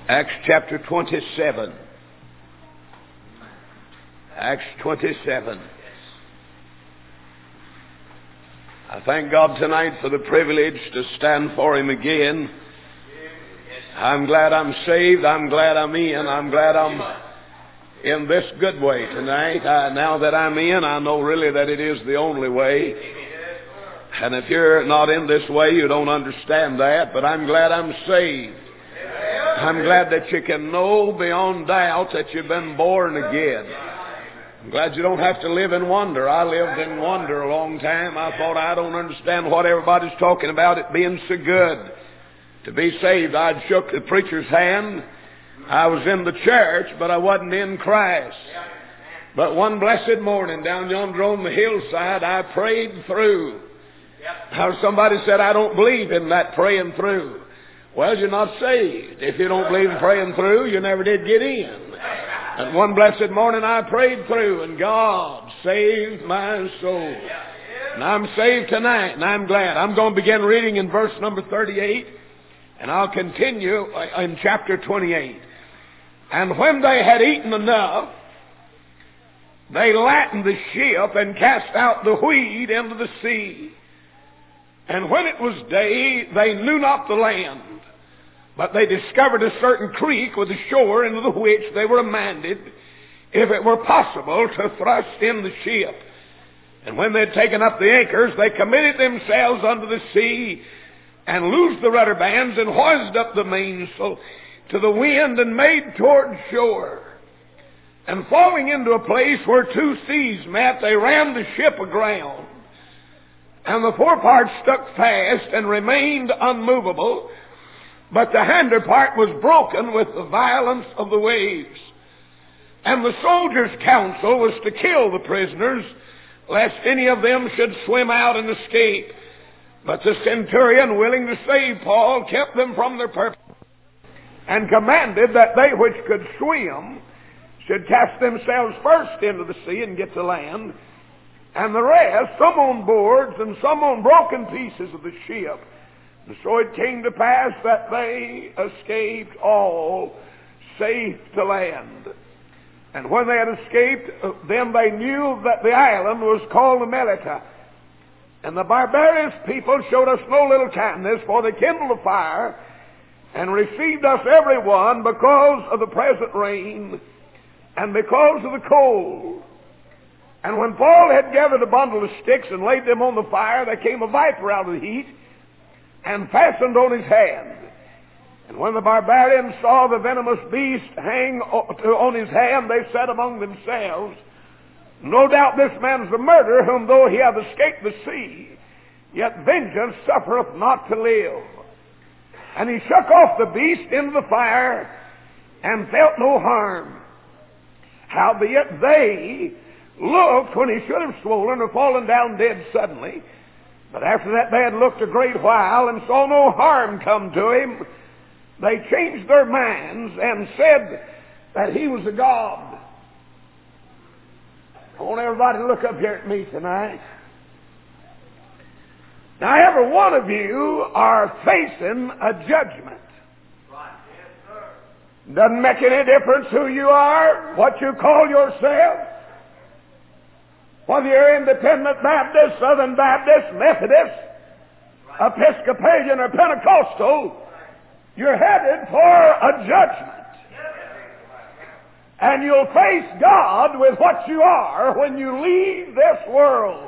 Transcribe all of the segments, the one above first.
Acts chapter 27. Acts 27. I thank God tonight for the privilege to stand for Him again. I'm glad I'm saved. I'm glad I'm in. I'm glad I'm in this good way tonight. Now that I'm in, I know really that it is the only way. And if you're not in this way, you don't understand that. But I'm glad I'm saved. I'm glad that you can know beyond doubt that you've been born again. I'm glad you don't have to live in wonder. I lived in wonder a long time. I thought, I don't understand what everybody's talking about, it being so good to be saved. I'd shook the preacher's hand. I was in the church, but I wasn't in Christ. But one blessed morning down yonder on the hillside, I prayed through. Now somebody said, I don't believe in that praying through. Well, you're not saved. If you don't believe in praying through, you never did get in. And one blessed morning I prayed through, and God saved my soul. And I'm saved tonight, and I'm glad. I'm going to begin reading in verse number 38, and I'll continue in chapter 28. And when they had eaten enough, they lightened the ship and cast out the wheat into the sea. And when it was day, they knew not the land. But they discovered a certain creek with a shore, into the which they were minded, if it were possible, to thrust in the ship. And when they had taken up the anchors, they committed themselves unto the sea, and loosed the rudder bands, and hoised up the mainsail to the wind, and made toward shore. And falling into a place where two seas met, they ran the ship aground. And the forepart stuck fast, and remained unmovable, but the hinder part was broken with the violence of the waves. And the soldiers' counsel was to kill the prisoners, lest any of them should swim out and escape. But the centurion, willing to save Paul, kept them from their purpose, and commanded that they which could swim should cast themselves first into the sea and get to land, and the rest, some on boards and some on broken pieces of the ship. And so it came to pass that they escaped all safe to land. And when they had escaped, then they knew that the island was called Melita. And the barbarous people showed us no little kindness, for they kindled a fire and received us every one because of the present rain and because of the cold. And when Paul had gathered a bundle of sticks and laid them on the fire, there came a viper out of the heat and fastened on his hand. And when the barbarians saw the venomous beast hang on his hand, they said among themselves, no doubt this man is the murderer, whom though he hath escaped the sea, yet vengeance suffereth not to live. And he shook off the beast into the fire, and felt no harm. Howbeit they looked when he should have swollen or fallen down dead suddenly. But after that they had looked a great while and saw no harm come to him. They changed their minds and said that he was a god. I want everybody to look up here at me tonight. Now every one of you are facing a judgment. Doesn't make any difference who you are, what you call yourself. Whether you're Independent Baptist, Southern Baptist, Methodist, Episcopalian, or Pentecostal, you're headed for a judgment. And you'll face God with what you are when you leave this world.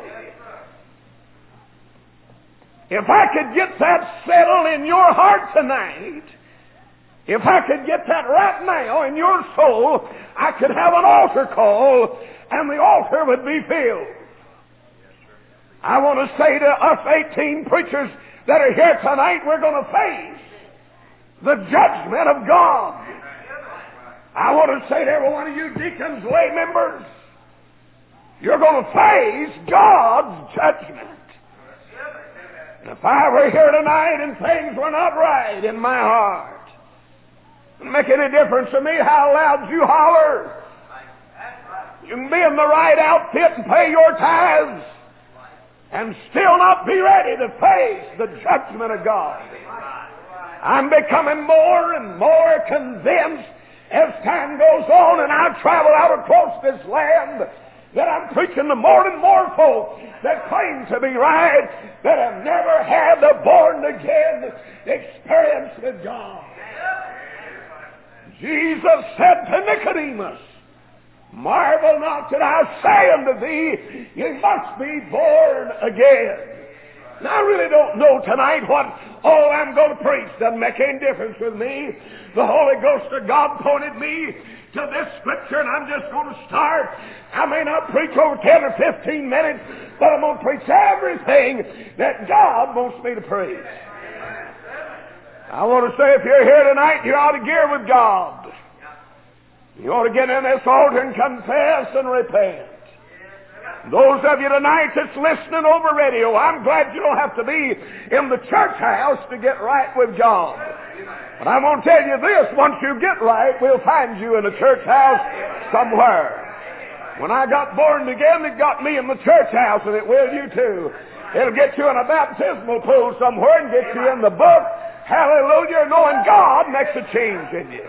If I could get that settled in your heart tonight, if I could get that right now in your soul, I could have an altar call, and the altar would be filled. I want to say to us 18 preachers that are here tonight, we're going to face the judgment of God. I want to say to every one of you deacons, lay members, you're going to face God's judgment. And if I were here tonight and things were not right in my heart, it doesn't make any difference to me how loud you holler. You can be in the right outfit and pay your tithes and still not be ready to face the judgment of God. I'm becoming more and more convinced as time goes on and I travel out across this land that I'm preaching to more and more folks that claim to be right that have never had the born-again experience with God. Jesus said to Nicodemus, marvel not that I say unto thee, you must be born again. Now, I really don't know tonight what all I'm going to preach. Doesn't make any difference with me. The Holy Ghost of God pointed me to this scripture, and I'm just going to start. I may not preach over 10 or 15 minutes, but I'm going to preach everything that God wants me to preach. I want to say, if you're here tonight, you ought to gear with God. You ought to get in this altar and confess and repent. Those of you tonight that's listening over radio, I'm glad you don't have to be in the church house to get right with God. But I'm going to tell you this, once you get right, we'll find you in a church house somewhere. When I got born again, it got me in the church house, and it will you too. It'll get you in a baptismal pool somewhere and get you in the book. Hallelujah, knowing God makes a change in you.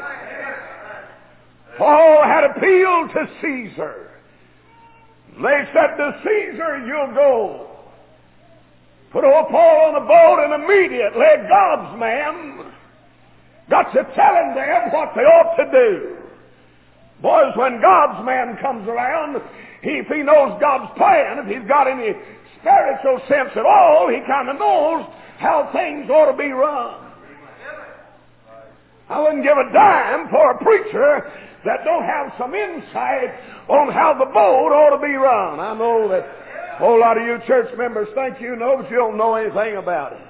Paul had appealed to Caesar. They said to Caesar, you'll go. Put old Paul on the boat, and immediately God's man got to telling them what they ought to do. Boys, when God's man comes around, if he knows God's plan, if he's got any spiritual sense at all, he kind of knows how things ought to be run. I wouldn't give a dime for a preacher that don't have some insight on how the boat ought to be run. I know that a whole lot of you church members think you know, but you don't know anything about it.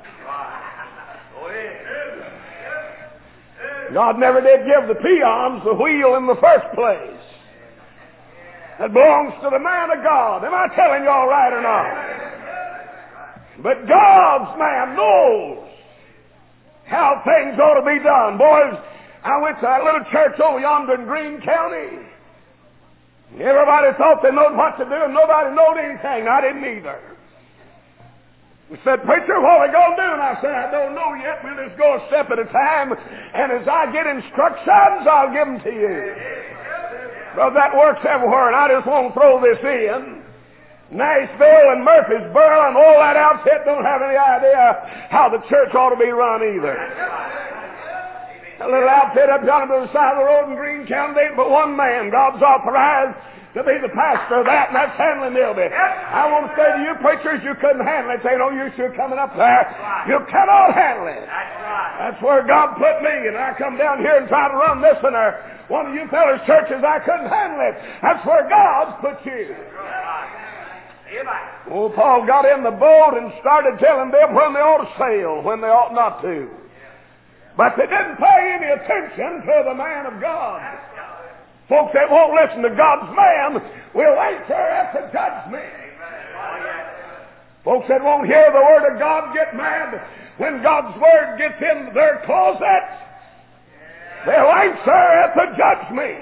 God never did give the peons the wheel in the first place. It belongs to the man of God. Am I telling you all right or not? But God's man knows how things ought to be done. Boys, I went to that little church over yonder in Greene County. Everybody thought they knowed what to do, and nobody knowed anything. I didn't either. He said, preacher, what are we going to do? And I said, I don't know yet. We'll just go a step at a time, and as I get instructions, I'll give them to you. Well, that works everywhere, and I just want to throw this in. Nashville and Murfreesboro and all that outfit don't have any idea how the church ought to be run either. A little outfit up yonder to the side of the road in Greene County, ain't but one man God's authorized to be the pastor of that, and that's Hanley Milby. I want to say to you preachers, you couldn't handle it. Ain't no use you coming up there. You cannot handle it. That's where God put me, and I come down here and try to run this in there. One of you fellas' churches, I couldn't handle it. That's where God's put you. Well, Paul got in the boat and started telling them when they ought to sail, when they ought not to. But they didn't pay any attention to the man of God. Folks that won't listen to God's man will answer at the judgment. Folks that won't hear the word of God get mad when God's word gets in their closet. They'll answer at the judgment.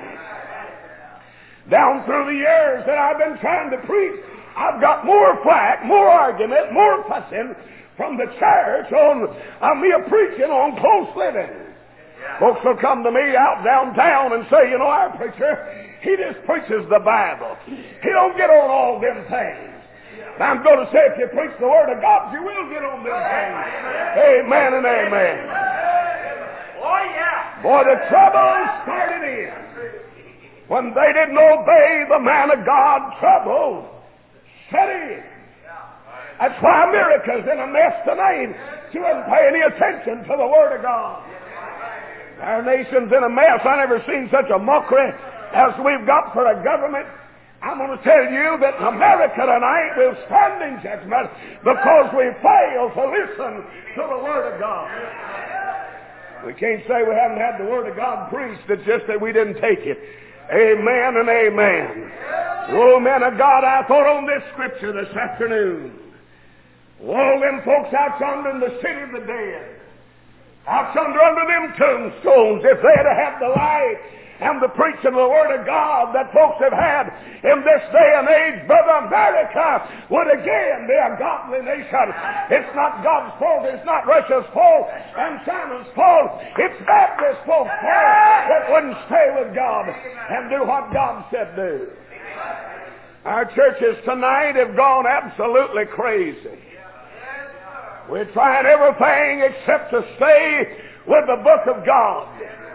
Down through the years that I've been trying to preach, I've got more flack, more argument, more fussing from the church on me preaching on close living. Folks will come to me out downtown and say, you know, our preacher, he just preaches the Bible. He don't get on all them things. I'm going to say, if you preach the Word of God, you will get on them things. Amen and amen. Oh, yeah. Boy, the trouble started in. When they didn't obey the man of God, trouble set in. That's why America's in a mess tonight. She doesn't pay any attention to the Word of God. Our nation's in a mess. I never seen such a mockery as we've got for a government. I'm going to tell you that America tonight will stand in judgment because we fail to listen to the Word of God. We can't say we haven't had the Word of God preached. It's just that we didn't take it. Amen and amen. Oh, men of God, I thought on this scripture this afternoon. All them folks out yonder in the city of the dead, out yonder under them tombstones, if they'd have had the light and the preaching of the Word of God that folks have had in this day and age, Brother, America would again be a godly nation. It's not God's fault. It's not Russia's fault and China's fault. It's Baptist folks' fault that wouldn't stay with God and do what God said do. Our churches tonight have gone absolutely crazy. We're trying everything except to stay with the book of God.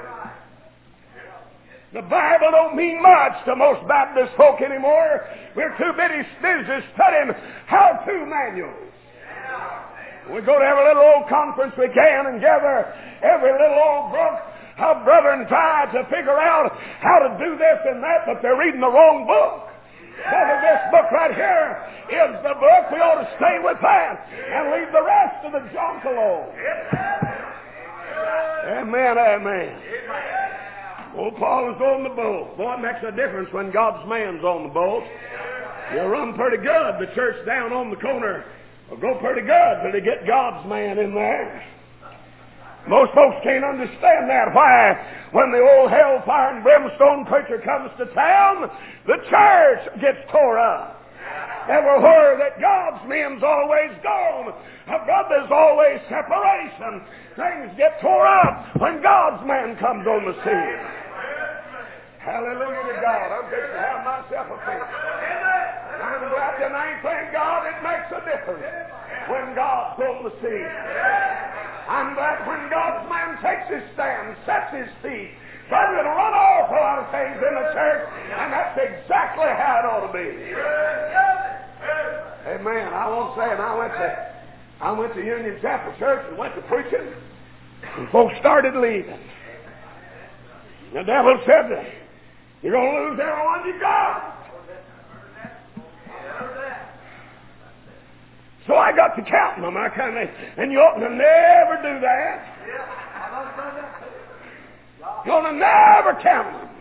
The Bible don't mean much to most Baptist folk anymore. We're too busy studying how-to manuals. We go to every little old conference we can and gather every little old book of brethren try to figure out how to do this and that, but they're reading the wrong book. Brother, this book right here is the book. We ought to stay with that and leave the rest of the junk alone. Amen, amen. Old Paul is on the boat. Boy, it makes a difference when God's man's on the boat. You'll run pretty good. The church down on the corner will go pretty good till they get God's man in there. Most folks can't understand that. Why? When the old hellfire and brimstone preacher comes to town, the church gets tore up. Everywhere that God's men's always gone, there's always separation. Things get tore up when God's man comes on the scene. Hallelujah to God. I'm fixing to have myself a fit. I'm glad tonight, thank God, it makes a difference when God's on the scene. I'm glad when God's man takes his stand, sets his feet, trying to run off a lot of things in the church, and that's exactly how it ought to be. Amen. I won't say it. I went to Union Chapel Church and went to preaching, and folks started leaving. The devil said, "You're going to lose everyone you got." So I got to counting them. And you ought to never do that. You ought to never count them.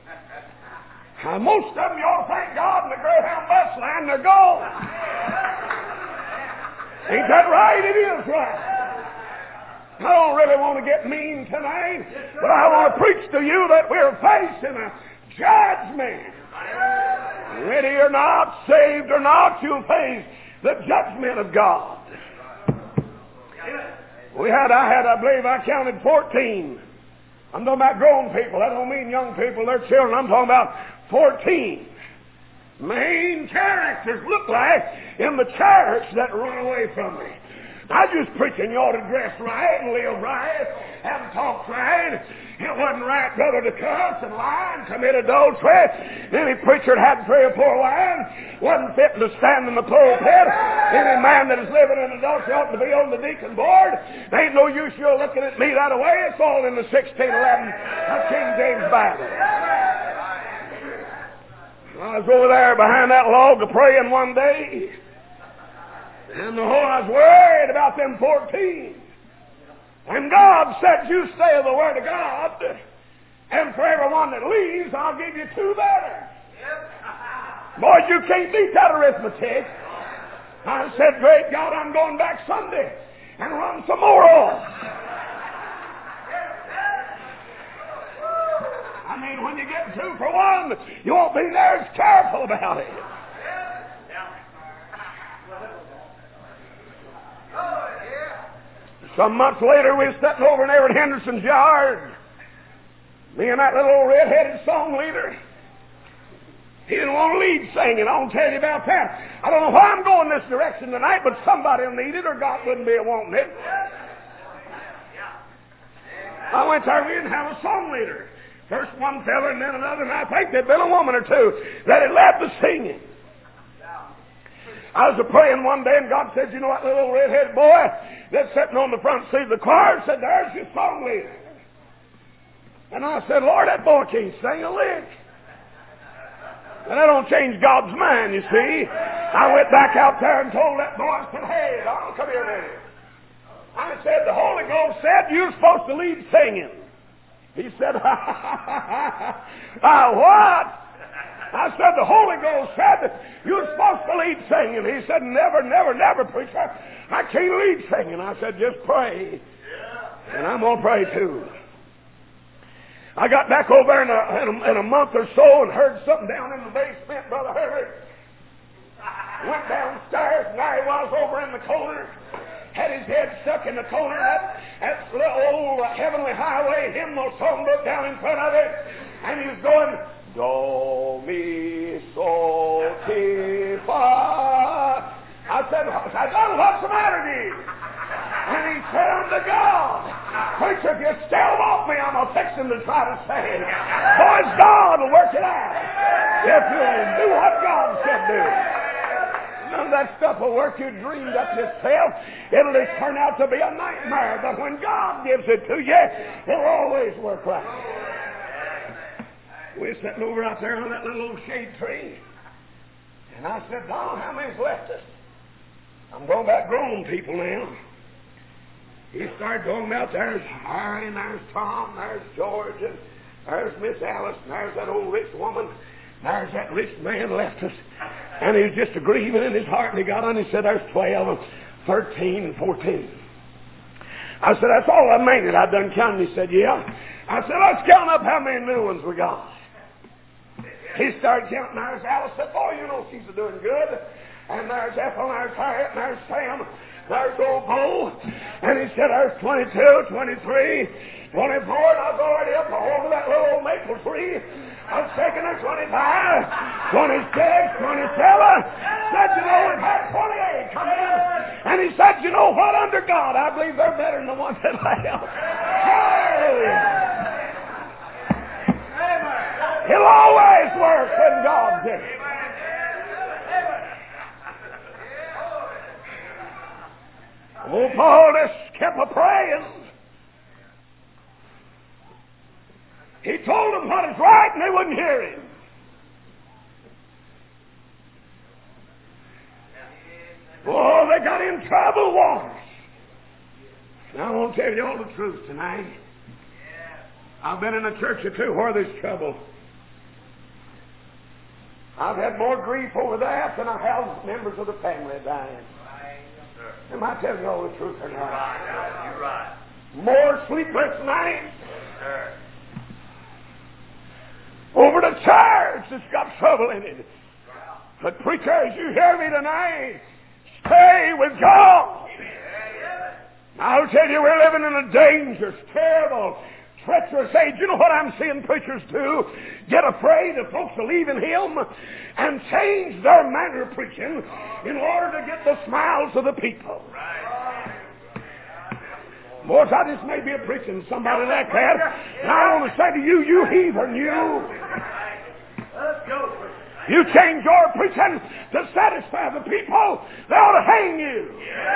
Most of them, you ought to thank God in the Greyhound bus line, they're gone. Ain't that right? It is right. I don't really want to get mean tonight, but I want to preach to you that we're facing a judgment. Ready or not, saved or not, you'll face the judgment of God. I believe I counted 14. I'm talking about grown people. I don't mean young people, they're children. I'm talking about 14 main characters look like in the church that run away from me. I just preaching you ought to dress right and live right and talk right. It wasn't right, brother, to cuss and lie and commit adultery. Any preacher that had 3 or 4 wives wasn't fit to stand in the pulpit. Any man that is living in adultery ought to be on the deacon board. There ain't no use you looking at me that way. It's all in the 1611 King James Bible. I was over there behind that log praying one day. And I was worried about them 14. And God said, you stay of the Word of God, and for everyone that leaves, I'll give you 2 better. Boys, you can't beat that arithmetic. I said, great God, I'm going back Sunday and run some more off. I mean, when you get 2 for 1, you won't be there as careful about it. Some months later, we were sitting over in Everett Henderson's yard. Me and that little old red-headed song leader. He didn't want to lead singing. I'll tell you about that. I don't know why I'm going this direction tonight, but somebody will need it or God wouldn't be wanting it. I went there, we didn't have a song leader. First one fella and then another, and I think there'd been a woman or 2 that had led the singing. I was praying one day, and God said, you know that little red-headed boy that's sitting on the front seat of the choir? Said, there's your song leader. And I said, Lord, that boy can't sing a lick. And that don't change God's mind, you see. I went back out there and told that boy, I said, hey, Donald, come here a minute. I said, the Holy Ghost said you're supposed to lead singing. He said, what? I said, the Holy Ghost said that you're supposed to lead singing. He said, never, never, never, preacher. I can't lead singing. I said, just pray. And I'm going to pray too. I got back over there in a month or so and heard something down in the basement, Brother Herbert. Went downstairs, and there he was over in the corner. Had his head stuck in the corner. That little old Heavenly Highway hymnal songbook down in front of it. And he was going, Do, mi, sol, ti, fa. I said, what's the matter with you? And he said unto God, Preacher, if you still want me, I'm a-fixing to try to say it. Boys, God will work it out. If you'll do what God said do. None of that stuff will work you dreamed up yourself. It'll just turn out to be a nightmare. But when God gives it to you, it'll always work right. We're sitting over out there on that little old shade tree. And I said, Don, how many's left us? I'm going about grown people now. He started going about, there's Harry, and there's Tom, there's George, and there's Miss Alice, and there's that old rich woman, and there's that rich man left us. And he was just a grieving in his heart, and he got on, he said, there's 12, 13, and 14. I said, that's all I made it. I done counting. He said, yeah. I said, let's count up how many new ones we got. He started counting. There's Alice. Said, boy, you know she's doing good. And there's Ethel, and there's Harriet, and there's Sam. There's old Bo. And he said, there's 22, 23, 24, and I was already up over that little old maple tree. I was taking her 25, 26, 27. Said, you know, we've had 28 come in. And he said, you know what, under God, I believe they're better than the ones that left. Hallelujah. It'll always work when God did it. Oh, Paul just kept a-praying. He told them what is right, and they wouldn't hear him. Oh, they got in trouble once. Now, I won't tell you all the truth tonight. I've been in a church or two where there's trouble. I've had more grief over that than I have members of the family dying. Am I telling you all the truth or not? You're right. More sleepless nights. Over the church that's got trouble in it. But preachers, you hear me tonight. Stay with God. I'll tell you, we're living in a dangerous, terrible, treacherous age. You know what I'm seeing preachers do? Get afraid of folks leaving Him and change their manner of preaching in order to get the smiles of the people. Boys, I just may be preaching to somebody like that. And I want to say to you, you heathen, you. You change your preaching to satisfy the people, they ought to hang you.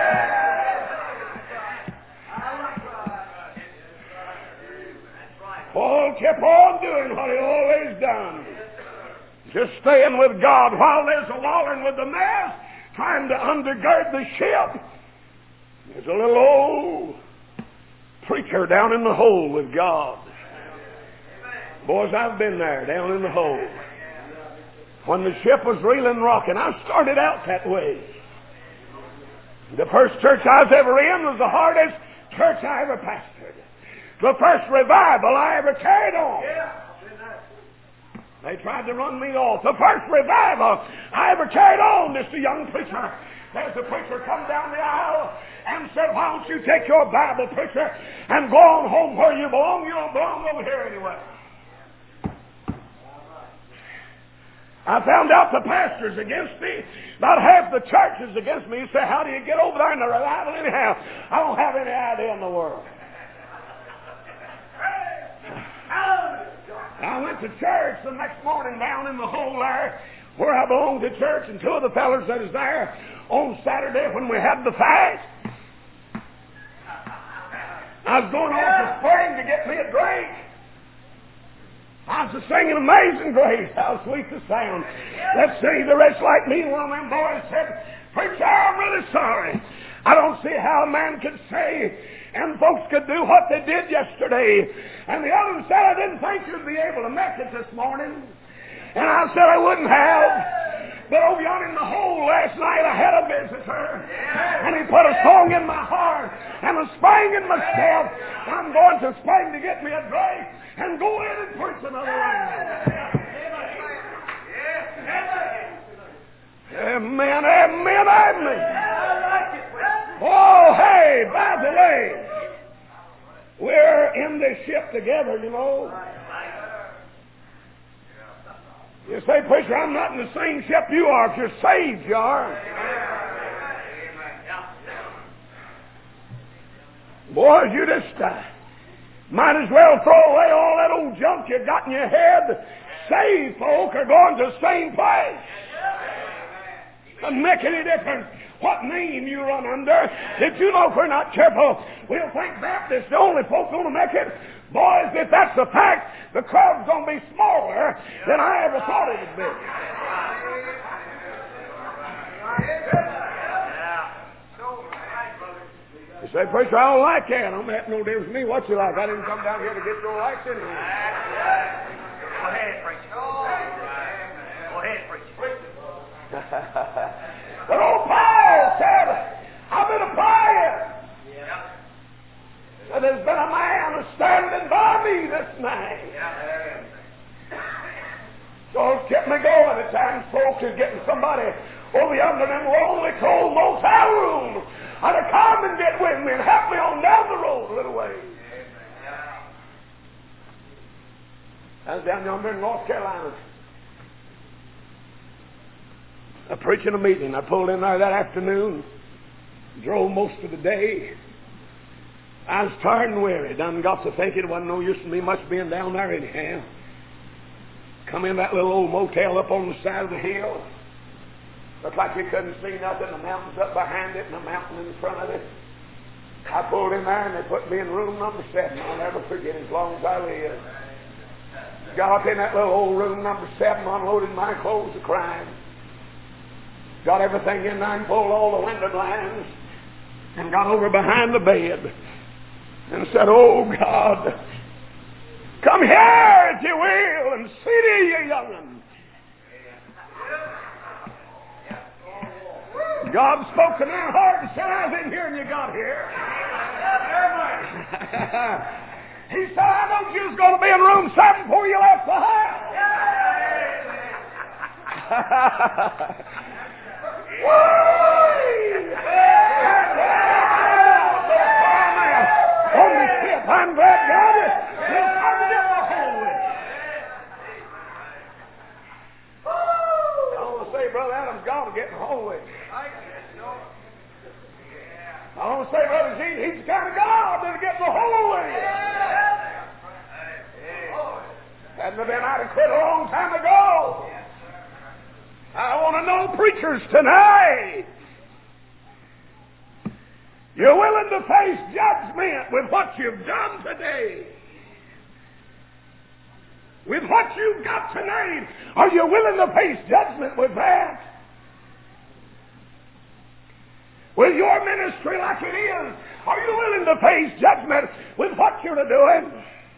Paul kept on doing what he always done. Just staying with God while there's a wallering with the mast, trying to undergird the ship. There's a little old preacher down in the hole with God. Boys, I've been there, down in the hole. When the ship was reeling and rocking, I started out that way. The first church I was ever in was the hardest church I ever pastored. The first revival I ever carried on. They tried to run me off. The first revival I ever carried on, just a young preacher. There's a preacher come down the aisle and said, why don't you take your Bible, preacher, and go on home where you belong? You don't belong over here anyway. I found out the pastor's against me. About half the church is against me. He said, how do you get over there in the revival anyhow? I don't have any idea in the world. I went to church the next morning down in the hole there where I belonged to church, and two of the fellas that was there on Saturday when we had the fast. I was going on to spring to get me a drink. I was singing Amazing Grace, how sweet the sound. Let's see the rest like me. One of them boys said, preacher, I'm really sorry. I don't see how a man could say and folks could do what they did yesterday. And the other one said, I didn't think you'd be able to make it this morning. And I said I wouldn't have. But over yonder in the hole last night I had a visitor. And he put a song in my heart and a spring in my step. I'm going to spring to get me a drink and go in another round. Amen, amen, amen. Oh, hey, by the way, we're in this ship together, you know. You say, preacher, I'm not in the same ship you are. If you're saved, you are. Boys, you just might as well throw away all that old junk you got in your head. Saved folk are going to the same place. Doesn't make any difference what name you run under. Did you know if we're not careful, we'll think Baptists the only folk going to make it? Boys, if that's the fact, the crowd's going to be smaller than I ever thought it would be. You say, preacher, I don't like that. Don't make no difference to me what you like. I didn't come down here to get your likes anyway. Go ahead, preacher. Go ahead, preacher. But old Paul said, I've been applying. So there's been a man standing by me this night. So it's kept me going. At times folks is getting somebody over yonder in them lonely, cold motel room. I'd have come and get with me and help me on down the road a little way. I was down yonder in North Carolina. I preaching a meeting. I pulled in there that afternoon. Drove most of the day. I was tired and weary. Done got to thinking it wasn't no use to me much being down there anyhow. Come in that little old motel up on the side of the hill. Looked like you couldn't see nothing. The mountains up behind it and the mountain in front of it. I pulled in there and they put me in room number 7. I'll never forget as long as I live. Got up in that little old room number 7, unloaded my clothes of crime. Got everything in there and pulled all the window blinds and got over behind the bed and said, oh God, come here if you will and see to you young'un. God spoke to my heart and said, I was in here and you got here. He said, I know you was going to be in room 7 before you left the house. On the ship, I'm glad God is hard to get the hole with. I want to say, Brother Adam's God to get in the hole with. I want to say, Brother Gene, he's the kind of God that'll get in the hole with you. Hadn't have been out of quit a long time ago. I want to know preachers tonight. You're willing to face judgment with what you've done today. With what you've got tonight. Are you willing to face judgment with that? With your ministry like it is, are you willing to face judgment with what you're doing?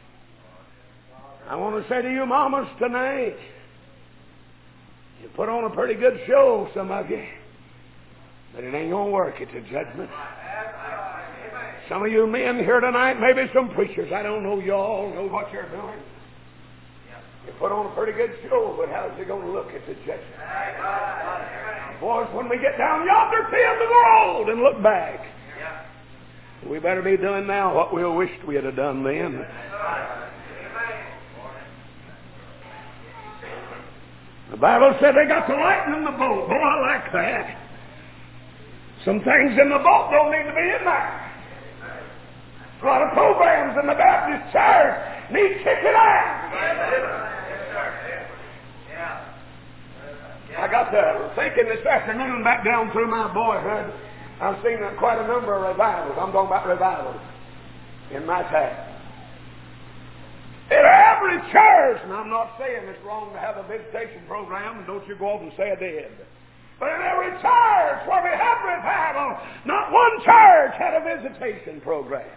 I want to say to you mamas tonight, you put on a pretty good show, some of you, but it ain't going to work at the judgment. Some of you men here tonight, maybe some preachers, I don't know, you all know what you're doing. You put on a pretty good show, but how's it going to look at the judgment? Boys, when we get down yonder at the end of the road and look back, we better be doing now what we wished we had done then. The Bible said they got the lighting in the boat. Boy, I like that. Some things in the boat don't need to be in there. A lot of programs in the Baptist church need kicking out. I got to thinking this afternoon back down through my boyhood. I've seen quite a number of revivals. I'm talking about revivals in my time. In every church, and I'm not saying it's wrong to have a visitation program, and don't you go off and say I did. But in every church where we had revival, not one church had a visitation program.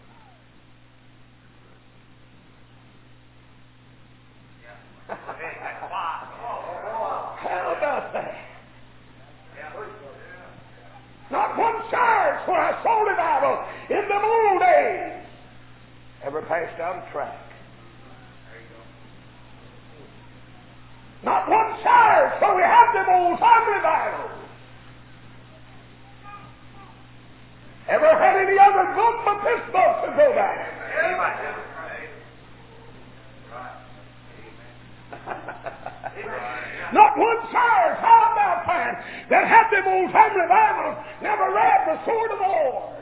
How about that? Not one church where I saw revival in them old days ever passed out of track. Not one church, so we have them old time revivals. Ever had any other book but this book to go back? Not one church, how about that had them old time revivals, never read the sword of the Lord.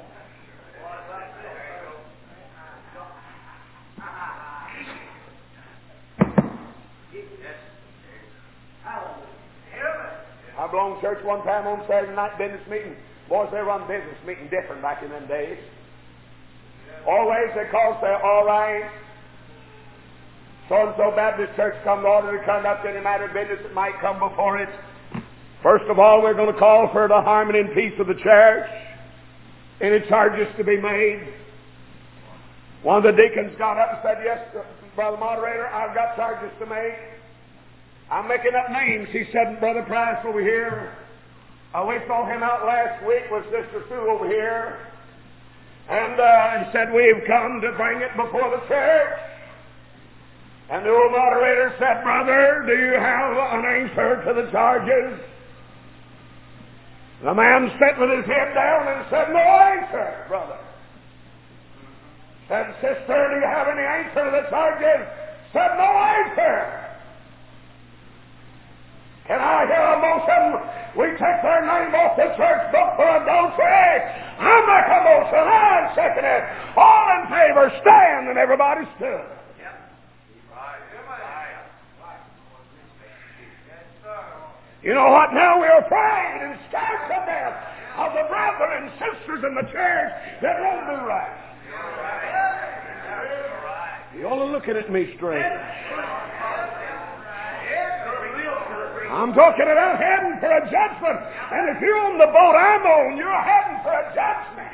I belonged to church one time on Saturday night business meeting. Boys, they run business meeting different back in them days. Always because they're all right. So-and-so Baptist church come to order to conduct any matter of business that might come before it. First of all, we're going to call for the harmony and peace of the church. Any charges to be made? One of the deacons got up and said, yes, Brother Moderator, I've got charges to make. I'm making up names. He said, Brother Price over here. We saw him out last week with Sister Sue over here. And said, we've come to bring it before the church. And the old moderator said, Brother, do you have an answer to the charges? The man sat with his head down and said, no answer, brother. Said, Sister, do you have any answer to the charges? Said, no answer. Can I hear a motion? We take their name off the church book for adultery. I make a motion. I second it. All in favor, stand. And everybody stood. You know what? Now we're afraid and scared to death of the brethren and sisters in the church that won't do right. You all are looking at me strange. I'm talking about heading for a judgment. And if you're on the boat I'm on, you're heading for a judgment.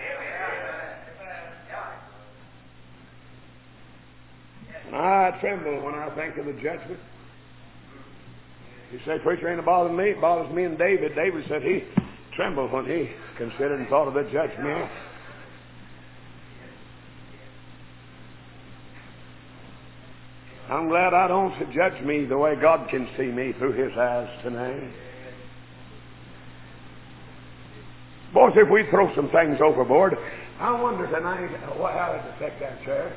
And I tremble when I think of the judgment. You say, preacher, ain't it bothering me? It bothers me and David. David said he trembled when he considered and thought of the judgment. I'm glad I don't judge me the way God can see me through His eyes tonight. Boys, if we throw some things overboard, I wonder tonight how it affect that church.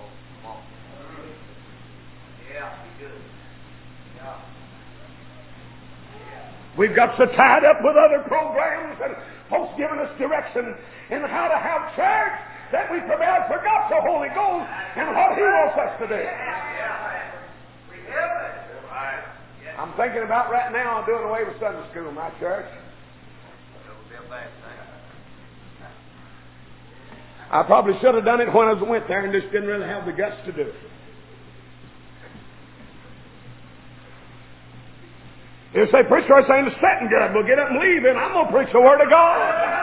We've got so tied up with other programs and folks giving us direction in how to have church that we forgot the Holy Ghost and what He wants us to do. I'm thinking about right now doing away with Sunday school in my church. I probably should have done it when I went there and just didn't really have the guts to do it. You say, preacher, I say, it's setting good. We'll get up and leave, and I'm going to preach the Word of God.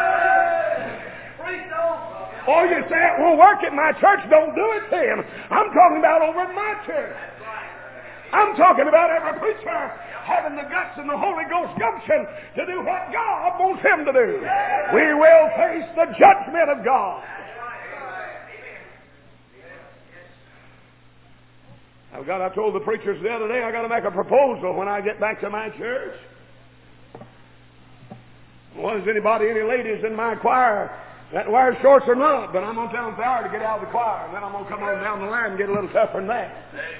Or you say, it won't work at my church. Don't do it then. I'm talking about over in my church. I'm talking about every preacher having the guts and the Holy Ghost gumption to do what God wants him to do. We will face the judgment of God. I told the preachers the other day, I got to make a proposal when I get back to my church. Well, is anybody, any ladies in my choir that wear shorts or not? But I'm going to tell them they are to get out of the choir, and then I'm going to come on down the line and get a little tougher than that.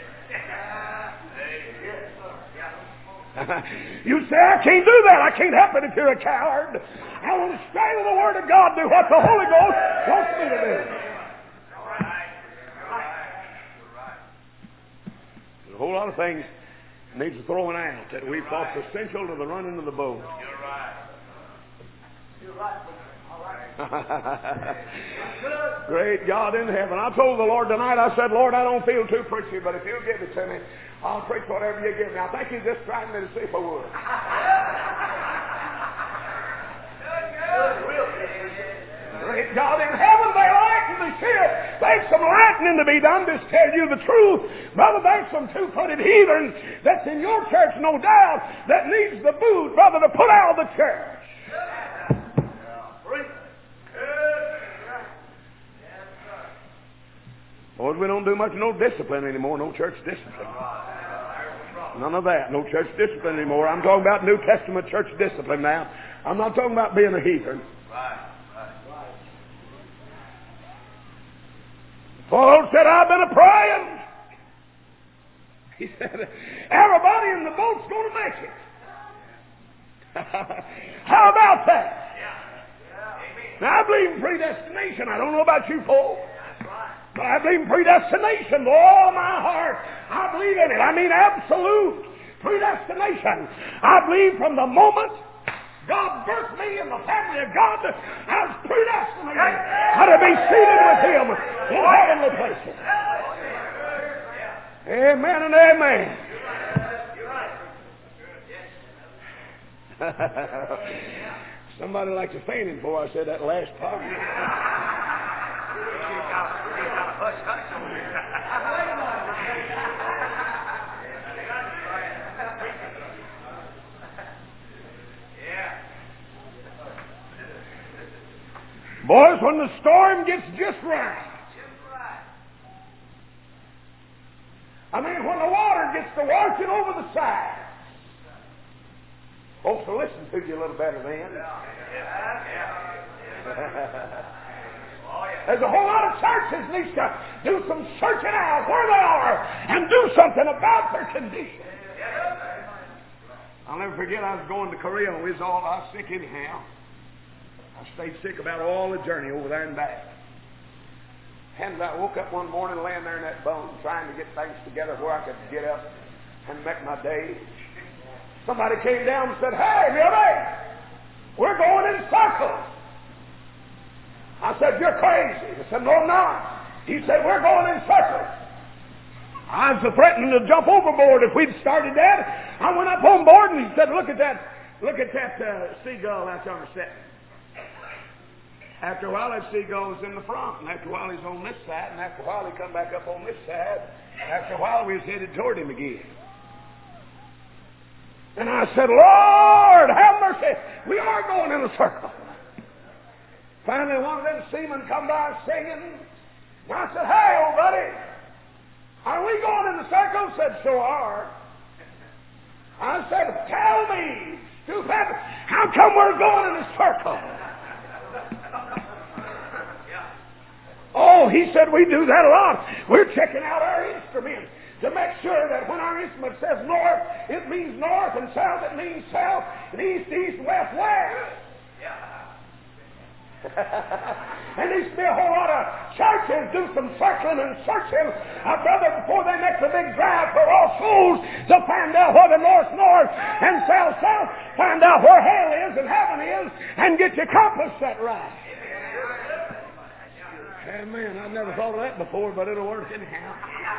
You say, I can't do that. I can't help it if you're a coward. I want to stay with the Word of God, do what the Holy Ghost wants me to do. There's a whole lot of things needs throwing out that we thought essential to the running of the boat. Great God in heaven. I told the Lord tonight, I said, Lord, I don't feel too preachy, but if you give it to me, I'll preach whatever you give me. I think He's just trying me to see if I would. Great God in heaven, they lighten the ship. There's some lightning to be done. Just tell you the truth. Brother, there's some two-footed heathens that's in your church, no doubt, that needs the boot, brother, to put out of the church. Lord, we don't do much no discipline anymore, no church discipline. None of that. No church discipline anymore. I'm talking about New Testament church discipline now. I'm not talking about being a heathen. Paul said, I've been a-praying. He said, everybody in the boat's going to make it. How about that? Now, I believe in predestination. I don't know about you folks. But I believe in predestination with all my heart. I believe in it. I mean absolute predestination. I believe from the moment God birthed me in the family of God, I was predestinated to be seated with Him in heavenly places. Amen and amen. Somebody like to faint him before I said that last part. Boys, when the storm gets just right, I mean, when the water gets to washing over the side, folks will listen to you a little better then. There's a whole lot of churches needs to do some searching out where they are and do something about their condition. I'll never forget, I was going to Korea and I was sick anyhow. I stayed sick about all the journey over there and back. And I woke up one morning laying there in that bone trying to get things together where I could get up and make my day. Somebody came down and said, hey, Billy, we're going in circles. I said, you're crazy. He said, no, I'm not. He said, we're going in circles. I was threatening to jump overboard if we'd started that. I went up on board and he said, look at that seagull out there sitting. After a while, that seagull was in the front, and after a while, he's on this side, and after a while, he come back up on this side. After a while, we was headed toward him again. And I said, Lord, have mercy. We are going in a circle. Finally, one of them seamen come by singing. And I said, hey, old buddy, are we going in the circle? He said, sure are. I said, tell me, stupid, how come we're going in a circle? Oh, he said, we do that a lot. We're checking out our instruments to make sure that when our instrument says north, it means north, and south, it means south, and east, east, west, west. And there used to be a whole lot of churches do some circling and searching, brother, before they make the big drive for all souls to find out where the north's north and south, south, find out where hell is and heaven is, and get your compass set right. Amen. I've never thought of that before, but it'll work anyhow.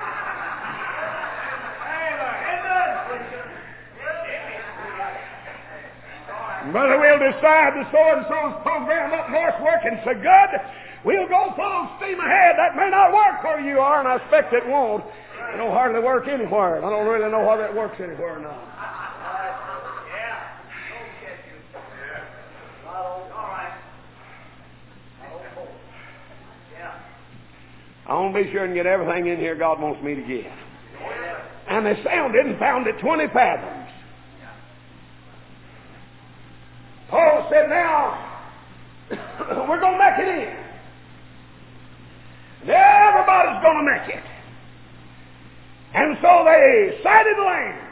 Brother, we'll decide the so-and-so's program up north's working so good, we'll go full steam ahead. That may not work where you are, and I expect it won't. It don't hardly work anywhere. I don't really know whether it works anywhere or not. I want to be sure and get everything in here God wants me to get. And they sounded and found it 20 fathoms. Paul said, now, we're going to make it in. Everybody's going to make it. And so they sighted land.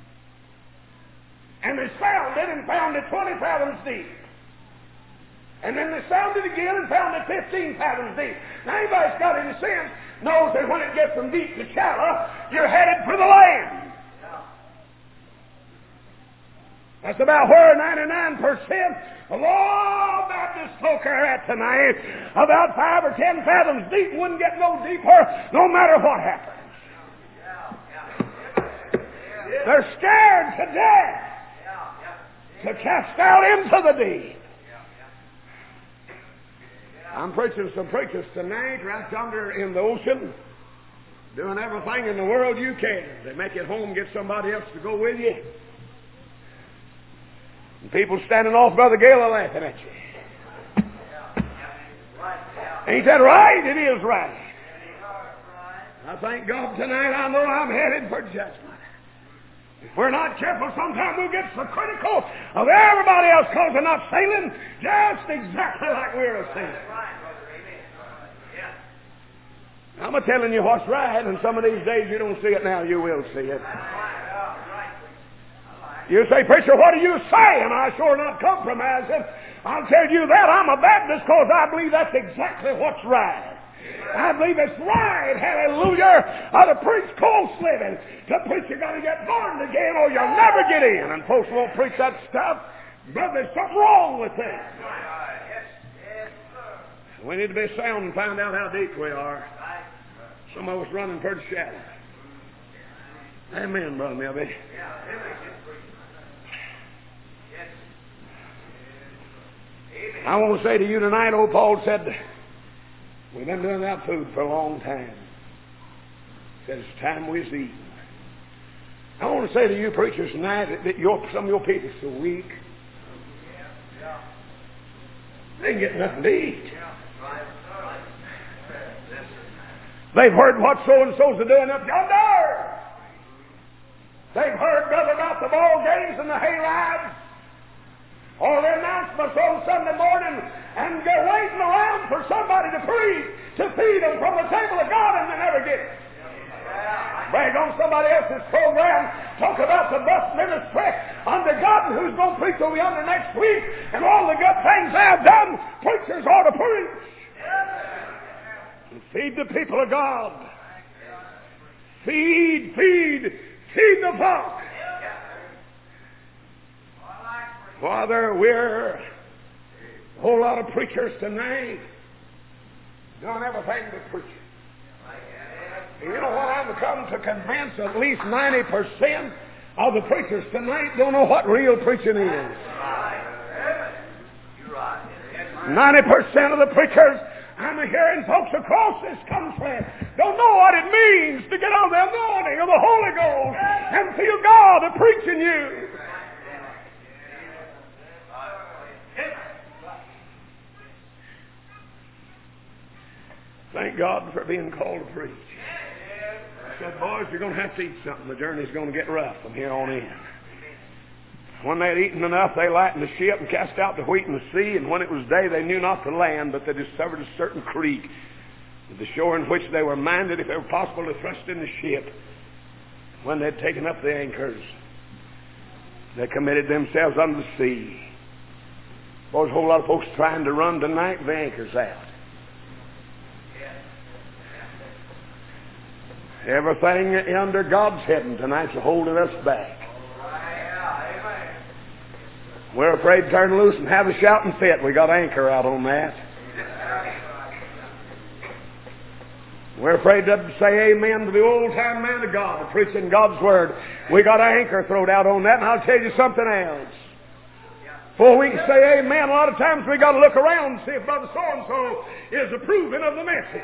And they sounded and found it 20 fathoms deep. And then they sounded again and found it 15 fathoms deep. Now, anybody that's got any sense knows that when it gets from deep to shallow, you're headed for the land. That's about where 99% of all Baptist folk are at tonight. About 5 or 10 fathoms deep, wouldn't get no deeper no matter what happens. They're scared to death to cast out into the deep. I'm preaching some preachers tonight right yonder in the ocean, doing everything in the world you can to make it home, get somebody else to go with you. And people standing off Brother Gale are laughing at you. Ain't that right? It is right. I thank God tonight I know I'm headed for judgment. If we're not careful, sometimes we'll get so critical of everybody else because they're not sailing just exactly like we're sailing. I'm telling you what's right, and some of these days you don't see it now, you will see it. You say, preacher, what do you say? And I sure not compromising. I'll tell you that I'm a Baptist because I believe that's exactly what's right. I believe it's right, hallelujah, to preach close living. To preach you got to get born again or you'll never get in. And folks won't preach that stuff. But there's something wrong with it. We need to be sound and find out how deep we are. Some of us running pretty shallow. Amen, Brother Milby. I want to say to you tonight, old Paul said, we've been doing without food for a long time. He said it's time we was eating. I want to say to you preachers tonight that some of your people are so weak. They ain't getting nothing to eat. They've heard what so-and-so's are doing up yonder. They've heard, brother, about the ball games and the hay rides. Or the announcements on Sunday morning, and they're waiting around for somebody to preach, to feed them from the table of God, and they never get it. Brag on somebody else's program, talk about the bus ministry under God and who's going to preach over yonder next week, and all the good things they have done, preachers ought to preach. And feed the people of God. Feed the flock. Father, we're a whole lot of preachers tonight doing everything but preaching. And you know what? I've come to convince at least 90% of the preachers tonight don't know what real preaching is. 90% of the preachers I'm hearing folks across this country don't know what it means to get on the anointing of the Holy Ghost and feel God preaching you. Thank God for being called to preach. I said, boys, you're going to have to eat something. The journey's going to get rough from here on in. When they had eaten enough, they lightened the ship and cast out the wheat in the sea. And when it was day, they knew not the land, but they discovered a certain creek, the shore in which they were minded, if it were possible, to thrust in the ship. When they had taken up the anchors, they committed themselves unto the sea. Boys, a whole lot of folks trying to run tonight with the anchors out. Everything under God's heaven tonight's holding us back. We're afraid to turn loose and have a shouting fit. We got anchor out on that. We're afraid to say amen to the old-time man of God, preaching God's Word. We got anchor thrown out on that, and I'll tell you something else. Before we can say amen, a lot of times we got to look around and see if Brother so-and-so is approving of the message.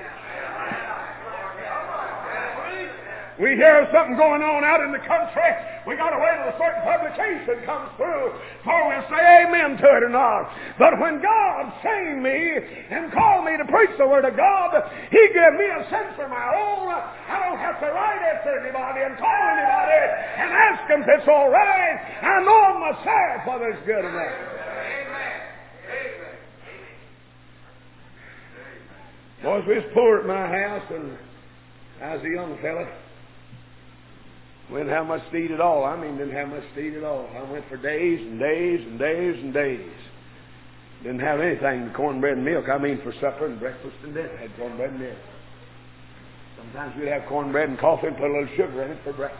We hear something going on out in the country, we got to wait till a certain publication comes through before we'll say amen to it or not. But when God saved me and called me to preach the Word of God, He gave me a sense of my own. I don't have to write after anybody and call anybody and ask them if it's all right. I know myself whether it's good or not. Boys, we was poor at my house, and I was a young fella. We didn't have much to eat at all. I mean, didn't have much to eat at all. I went for days and days and days and days. Didn't have anything but cornbread and milk. I mean, for supper and breakfast and dinner. Had cornbread and milk. Sometimes we'd have cornbread and coffee and put a little sugar in it for breakfast.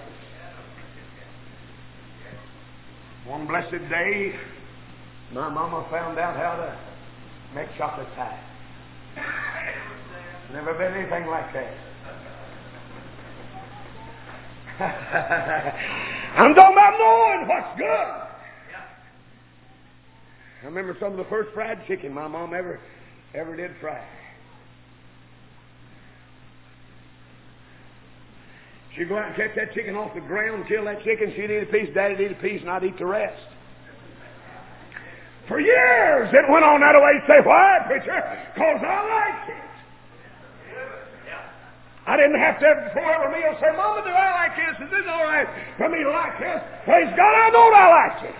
One blessed day, my mama found out how to make chocolate pie. Never been anything like that. I'm talking about knowing what's good. I remember some of the first fried chicken my mom ever did fry. She'd go out and catch that chicken off the ground, kill that chicken, she'd eat a piece, Daddy'd eat a piece, and I'd eat the rest. For years it went on that way. You say, why, preacher? Because I liked it. I didn't have to, before every meal, say, Mama, do I like this? Is this all right? tonight for me to like this. Praise God, I know I liked it.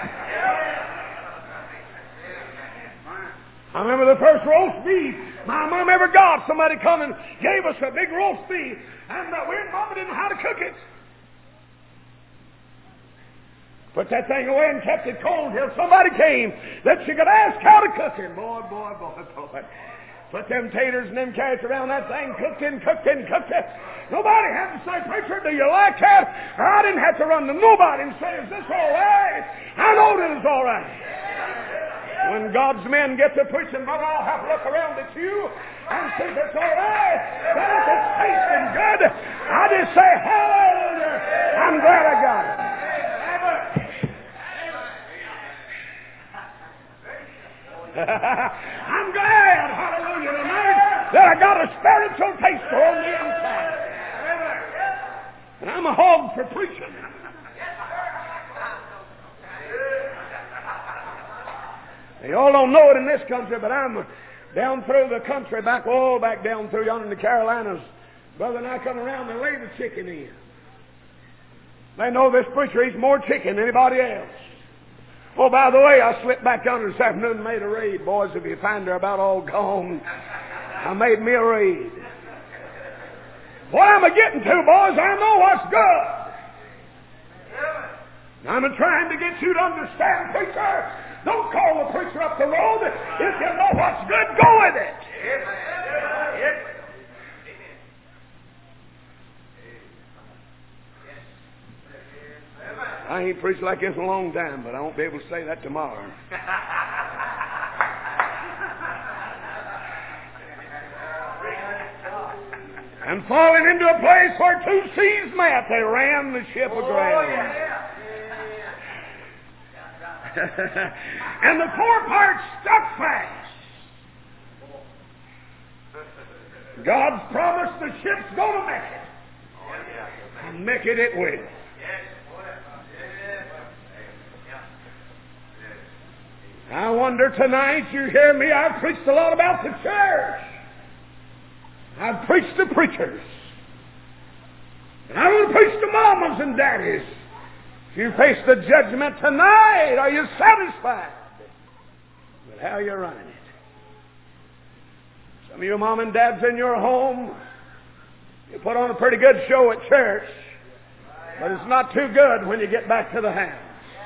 I remember the first roast beef my mom ever got. Somebody come and gave us a big roast beef, and Mama didn't know how to cook it. Put that thing away and kept it cold till somebody came that she could ask how to cook it. Boy. Put them taters and them carrots around that thing, cooked it. Nobody had to say, preacher, do you like that? Or I didn't have to run to nobody and say, is this all right? I know it is all right. When God's men get to preaching, brother, I'll have to look around at you and see if it's all right. That if it's tasting good, I just say, hallelujah, I'm glad I got it. I'm glad, hallelujah, tonight that I got a spiritual taster on the inside. And I'm a hog for preaching. You all don't know it in this country, but I'm down through the country, back down through yonder in the Carolinas. Brother and I come around and lay the chicken in. They know this preacher eats more chicken than anybody else. Oh, by the way, I slipped back yonder this afternoon and made a raid. Boys, if you find her about all gone, I made me a raid. What I'm a-getting to, boys, I know what's good. I'm trying to get you to understand, preacher. Don't call the preacher up the road. If you know what's good, go with it. I ain't preached like this in a long time, but I won't be able to say that tomorrow. And falling into a place where two seas met, they ran the ship aground. And the forepart stuck fast. God's promised the ship's going to make it. And make it will. I wonder tonight, you hear me, I've preached a lot about the church. I've preached to preachers. And I want to preach to mamas and daddies. If you face the judgment tonight, are you satisfied with how you're running it? Some of you mom and dads in your home, you put on a pretty good show at church, but it's not too good when you get back to the house.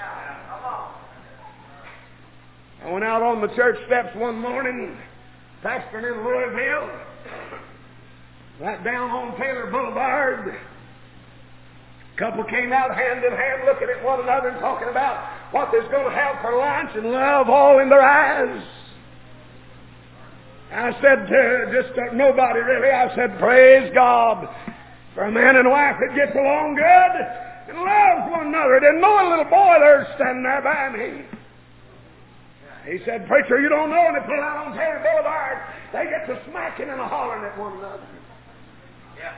I went out on the church steps one morning, pastoring in Louisville, right down on Taylor Boulevard. A couple came out hand in hand looking at one another and talking about what they're going to have for lunch, and love all in their eyes. I said to nobody really, I said, praise God for a man and wife that gets along good and loves one another. I didn't know a little boy there standing there by me. He said, preacher, you don't know when they pull out on Taylor Boulevard, they get to smacking and hollering at one another. Yeah.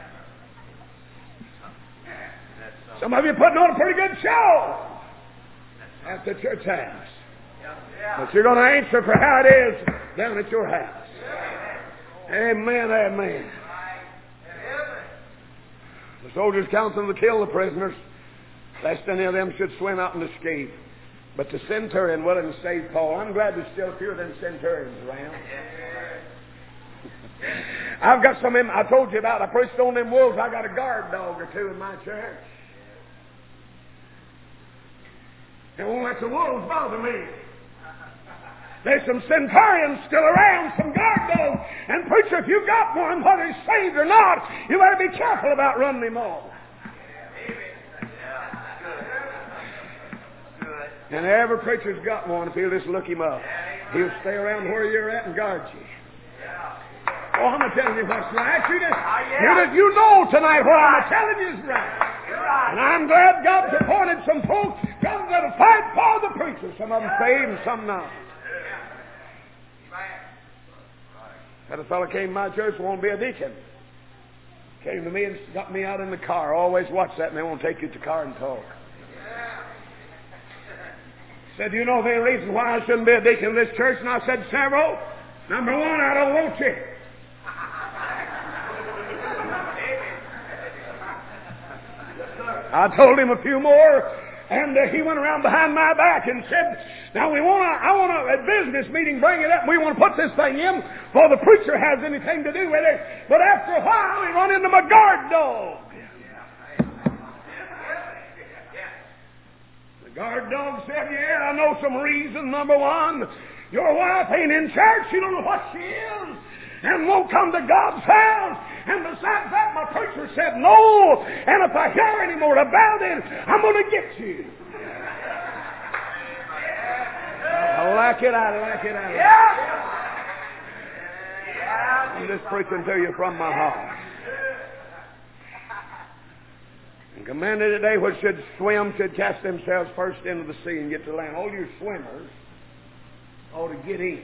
Some of you putting on a pretty good show at the church house. But you're going to answer for how it is down at your house. Amen, amen. The soldiers counsel to kill the prisoners, lest any of them should swim out and escape. But the centurion willing to save Paul. I'm glad there's still a few of them centurions around. I've got some of them, I told you about, I preached on them wolves. I got a guard dog or two in my church. They won't let the wolves bother me. There's some centurions still around, some guard dogs. And preacher, if you got one, whether he's saved or not, you better be careful about running him off. And every preacher's got one if he'll just look him up. He'll stay around where you're at and guard you. Oh, I'm telling you what's right. You know tonight what I'm telling you is right. And I'm glad God's appointed some folks that'll fight for the preacher. Some of them saved and some not. Had a fellow came to my church who wanted to be a deacon. Came to me and got me out in the car. Always watch that and they won't take you to the car and talk. Said, you know the reason why I shouldn't be a deacon in this church? And I said, several. Number one, I don't want you. I told him a few more, and he went around behind my back and said, now I want a business meeting, bring it up, we want to put this thing in before the preacher has anything to do with it. But after a while, he run into my guard dog. The guard dog said, yeah, I know some reason. Number one, your wife ain't in church, you don't know what she is, and won't come to God's house. And besides that, my preacher said no, and if I hear any more about it, I'm going to get you. I like it. I'm just preaching to you from my heart. And commanded today which should swim should cast themselves first into the sea and get to land. All you swimmers ought to get in.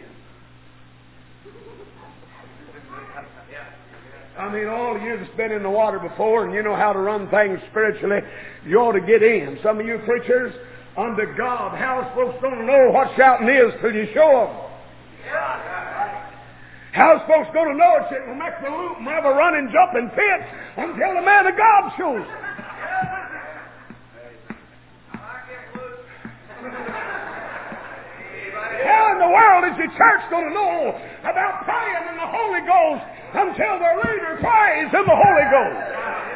I mean, all of you that's been in the water before and you know how to run things spiritually, you ought to get in. Some of you preachers, under God, how are folks going to know what shouting is till you show them? How's folks going to know it? It will make the loop and have a running, jumping fit until the man of God shows them. How in the world is the church going to know about praying in the Holy Ghost until their leader prays in the Holy Ghost?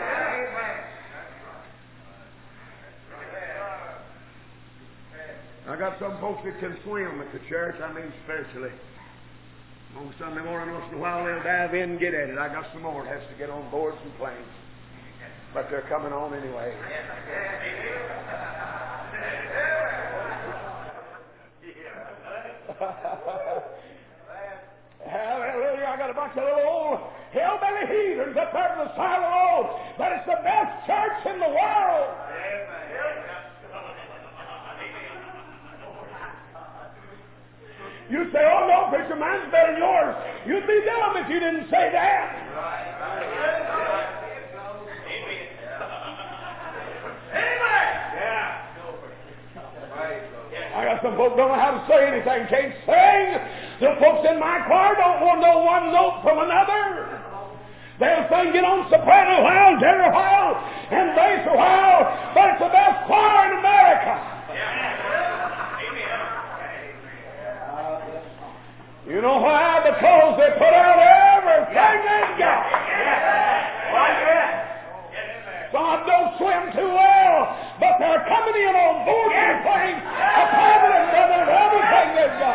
I got some folks that can swim at the church, I mean spiritually. On Sunday morning, once in a while, they'll dive in and get at it. I got some more that has to get on board some planes. But they're coming on anyway. Hallelujah. I got a bunch of little old hillbilly heathens up there on the side of the road. But it's the best church in the world. You say, oh no, preacher, mine's better than yours. You'd be dumb if you didn't say that. I got some folks don't know how to say anything, can't sing. The folks in my choir don't want to know one note from another. They'll sing, get on soprano a while, tenor a while, and bass a while, but it's the best choir in America. You know why? Because they put out everything they've got. God don't swim too well, but they're coming in on board and playing a prominent brother of everything they've got.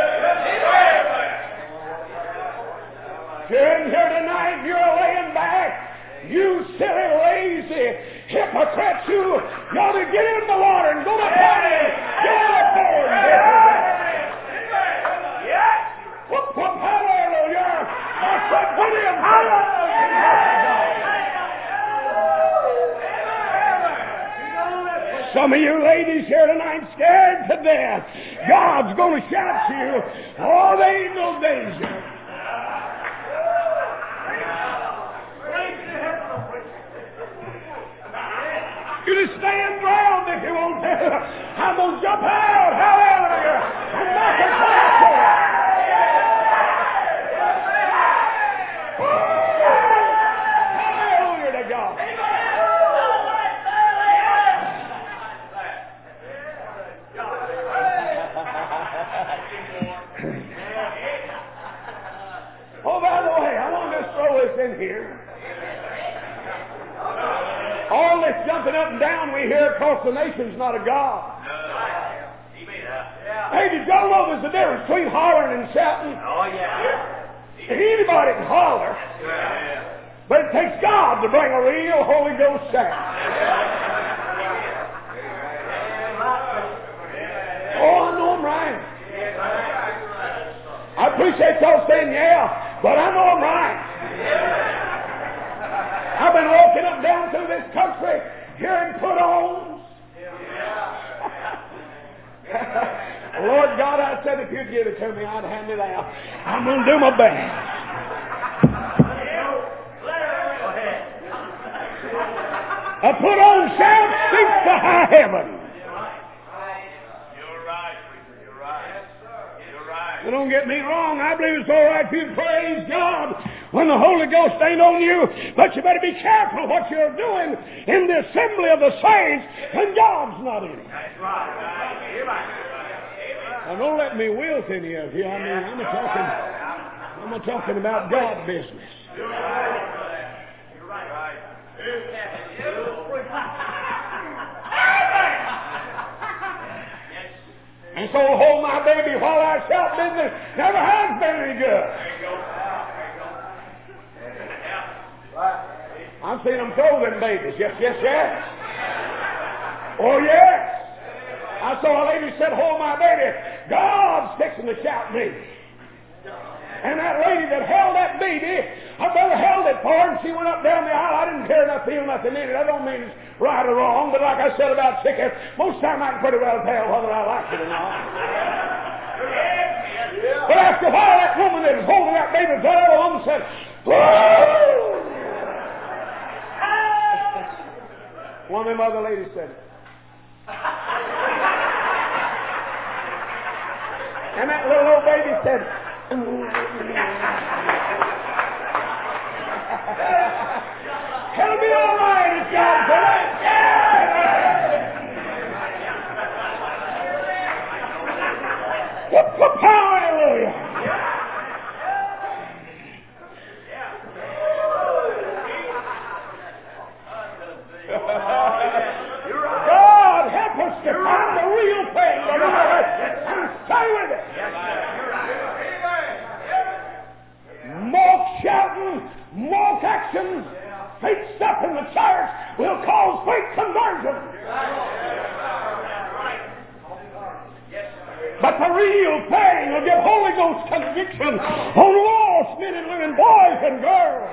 If you're in here tonight, you're laying back. You silly, lazy hypocrites, you ought to get in the water and go to party. Get on the board. Whoop, whoop, hallelujah. I said, William, hallelujah. Some of you ladies here tonight scared to death. God's going to shout to you. Oh, there ain't no danger. You just stand ground if you want to. I'm going to jump out. Hallelujah. And knock a clap for it. Hallelujah to God. Oh, by the way, I want to just throw this in here. All this jumping up and down we hear across the nation's not a God. Hey, did y'all know there's a difference between hollering and shouting? Oh, yeah. Anybody can holler. But it takes God to bring a real Holy Ghost shout. Oh, I know I'm right. I appreciate y'all saying yeah, but I know I'm right. I've been walking up and down through this country hearing put-ons. Lord God, I said if you'd give it to me, I'd hand it out. I'm going to do my best. A put-on shout speaks to high heaven. You're right, preacher. You're right. You're right. But don't get me wrong, I believe it's all right if you praise God when the Holy Ghost ain't on you. But you better be careful what you're doing in the assembly of the saints when God's not in it. That's right. Now, don't let me wilt any of you. I mean, I'm talking about God business. You're right. And so hold my baby while I shout business never has been any good. I've seen them throw them babies. Yes. Oh, yes. I saw a lady said, hold my baby. God's fixing to shout me. And that lady that held that baby, her brother held it for her, and she went up down the aisle. I didn't care enough, feel nothing in it. I don't mean it's right or wrong, but like I said about chicken, most time I can pretty well tell whether I like it or not. But after a while, that woman that was holding that baby, that other woman said, whoa! One of them other ladies said it. And that little old baby said, it'll be all right if God said it. Hallelujah. God help us to find the real thing and stay with it. More shouting, more action, fake stuff in the church will cause fake conversion. But the real thing will give Holy Ghost conviction on lost men and women, boys and girls.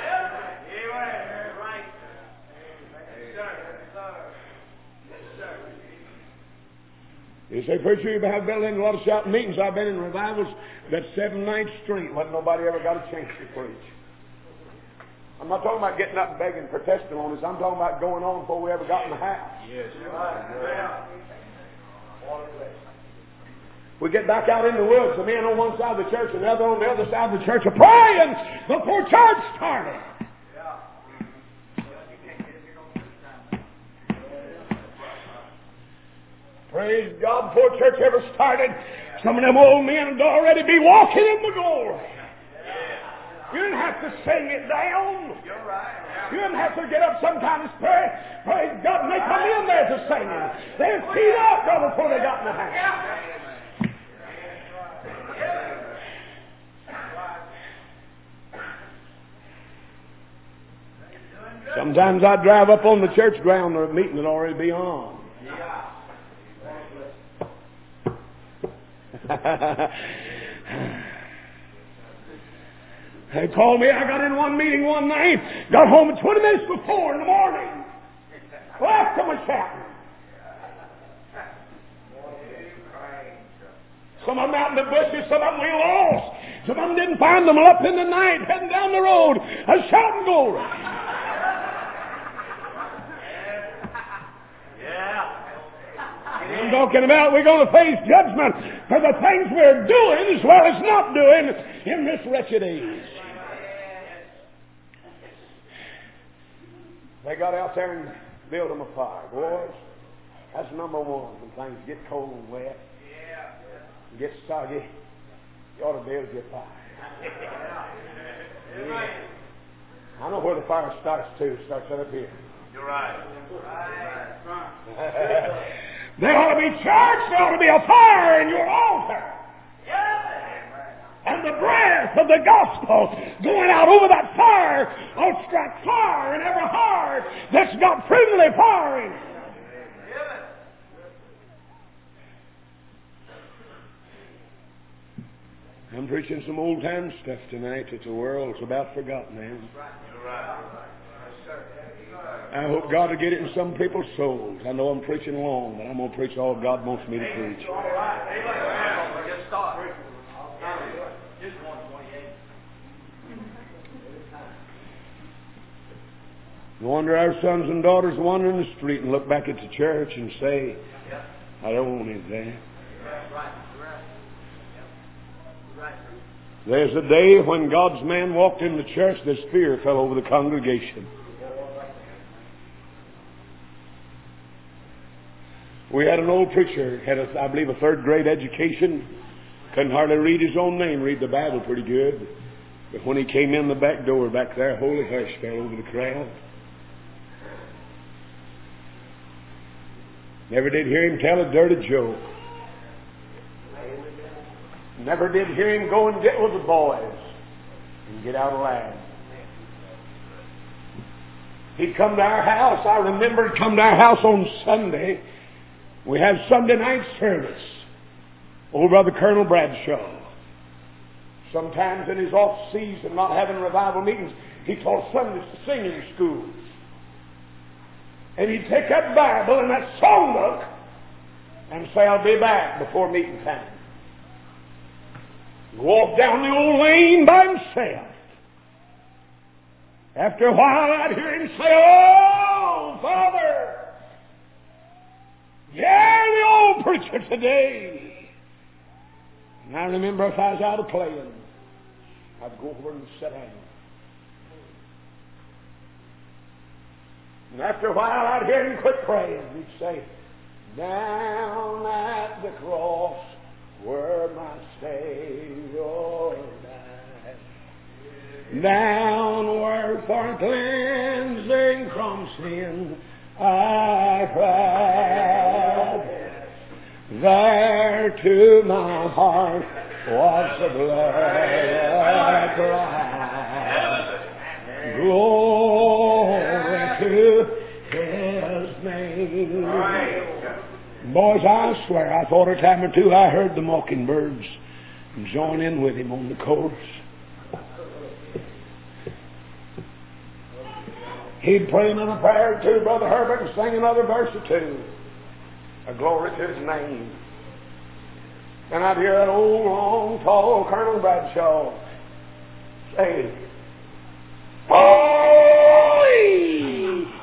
You say, preacher, you've been in a lot of shouting meetings. I've been in revivals that 7 nights straight wasn't nobody ever got a chance to preach. I'm not talking about getting up and begging for testimonies. I'm talking about going on before we ever got in the house. Yes. We get back out in the woods, the men on one side of the church and the other on the other side of the church are praying before church started. Praise God, before church ever started, some of them old men would already be walking in the glory. You didn't have to sing it down. You didn't have to get up sometimes and pray. Praise God, and they come in there to sing it. They'd feet up, brother, before they got in the house. Sometimes I'd drive up on the church ground, or a meeting would already be on. They called me. I got in one meeting one night, got home at 20 minutes before in the morning. Left them a shouting. Some of them out in the bushes, some of them we lost. Some of them didn't find them up in the night, heading down the road, a shouting glory. I'm talking about we're going to face judgment for the things we're doing as well as not doing in this wretched age. They got out there and built them a fire. Boys, that's number one. When things get cold and wet, get soggy, you ought to build your fire. I know where the fire starts too. It starts right up here. You're right. There ought to be church. There ought to be a fire in your altar. And the breath of the gospel going out over that fire ought to strike fire in every heart that's got friendly fire in it. I'm preaching some old time stuff tonight that the world's about forgotten, man. I hope God will get it in some people's souls. I know I'm preaching long, but I'm going to preach all God wants me to preach. No wonder our sons and daughters wander in the street and look back at the church and say, I don't want it there. There's a day when God's man walked in the church, this fear fell over the congregation. We had an old preacher, had, I believe, a third-grade education. Couldn't hardly read his own name, read the Bible pretty good. But when he came in the back door back there, holy hush fell over the crowd. Never did hear him tell a dirty joke. Never did hear him go and get with the boys and get out of line. He'd come to our house. I remember he'd come to our house on Sunday. We have Sunday night service over by the Colonel Bradshaw. Sometimes in his off season, not having revival meetings, he taught Sunday singing schools. And he'd take that Bible and that songbook and say, I'll be back before meeting time. Walk down the old lane by himself. After a while, I'd hear him say, oh, Father, yeah, the old preacher today. And I remember if I was out of playing, I'd go over and sit down. And after a while, I'd hear him quit praying. He'd say, down at the cross where my Savior died, down where for cleansing from sin I cried, there to my heart was the blood cried, glory to His name. Boys, I swear, I thought a time or two I heard the Mockingbirds and join in with him on the chorus. He'd pray another prayer or two, Brother Herbert, and sing another verse or two. A glory to His name. And I'd hear that old, long, tall Colonel Bradshaw say, holy!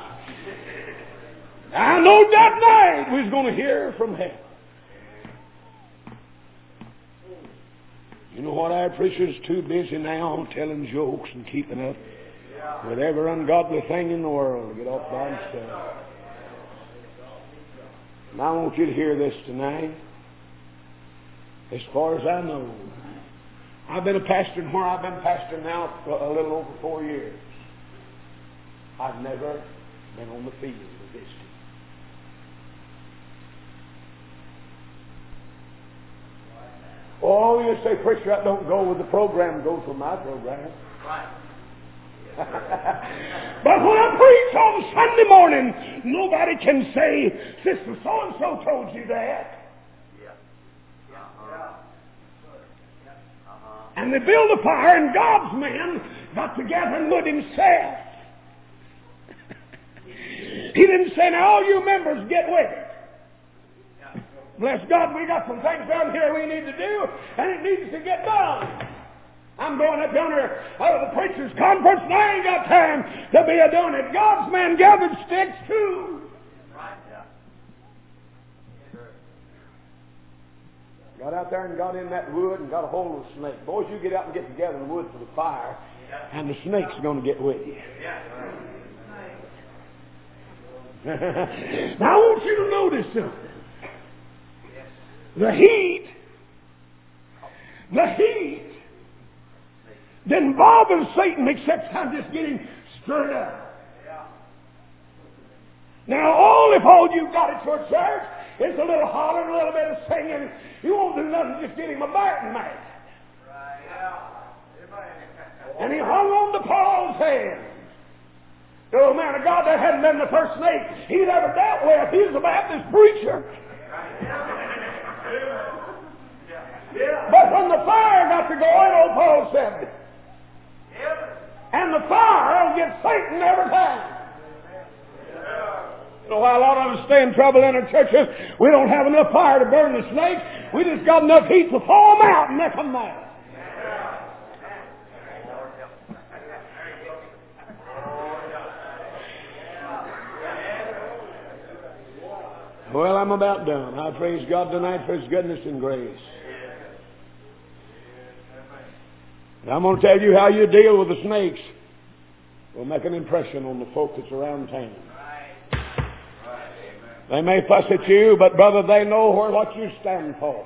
I know that night we was going to hear from heaven. You know what? Our preacher's too busy now telling jokes and keeping up with every ungodly thing in the world to get off by himself. And I want you to hear this tonight. As far as I know, I've been a pastor, and where I've been pastor now for a little over 4 years, I've never been on the field of this. Oh, you say, preacher, that don't go with the program, goes with my program. Right. But when I preach on Sunday morning, nobody can say, Sister so-and-so told you that. And they build a fire, and God's men got together and would himself. He didn't say, now all you members get with it. Bless God, we got some things down here we need to do, and it needs to get done. I'm going up yonder out of the preacher's conference, and I ain't got time to be a-doing it. God's men gathered sticks too. Got out there and got in that wood and got a hold of the snake. Boys, you get out and get together in the wood for the fire, and the snake's going to get with you. Now I want you to notice something. The heat didn't bother Satan except I'm just getting stirred up. Now, if all you've got at your church is a little hollering, a little bit of singing, you won't do nothing, just get him a biting mad. And he hung on to Paul's hand. The old man of God, that hadn't been the first snake he'd ever dealt with. He was a Baptist preacher. But when the fire got to going, old Paul said, and the fire will get Satan every time. You know why a lot of us stay in trouble in our churches? We don't have enough fire to burn the snakes. We just got enough heat to thaw them out and make them mad. Well, I'm about done. I praise God tonight for His goodness and grace. And I'm going to tell you how you deal with the snakes. Will make an impression on the folk that's around town. They may fuss at you, but brother, they know what you stand for.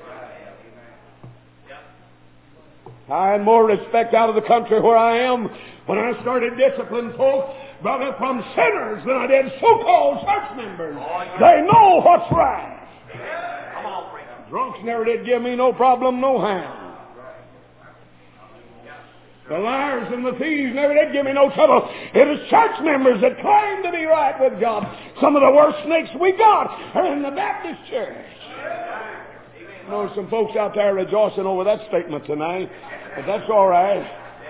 I had more respect out of the country where I am when I started disciplining folk, brother, from sinners than I did so-called church members. They know what's right. Drunks never did give me no problem, no hand. The liars and the thieves never did give me no trouble. It was church members that claimed to be right with God. Some of the worst snakes we got are in the Baptist church. I know some folks out there rejoicing over that statement tonight, but that's all right.